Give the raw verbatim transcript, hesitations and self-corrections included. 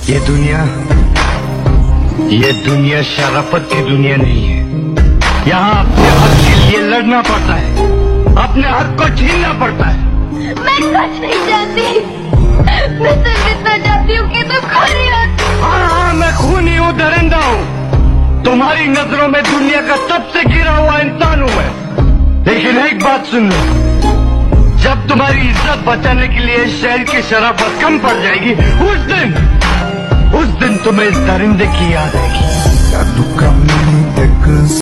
ये दुनिया ये दुनिया शराफत की दुनिया नहीं है। यहाँ अपने हक के लिए लड़ना पड़ता है, अपने हक को छीनना पड़ता है। मैं कुछ नहीं चाहती, मैं सिर्फ इतना चाहती हूँ कि तुम खूनी हो। हाँ हाँ मैं खूनी हूँ, दरिंदा हूँ। तुम्हारी नजरों में दुनिया का सबसे गिरा हुआ इंसान हूँ मैं। लेकिन एक बात सुन लो, जब तुम्हारी इज्जत बचाने के लिए शहर की शराफत कम पड़ जाएगी, उस दिन उस दिन तुम्हें इस दरिंदे की याद आएगी।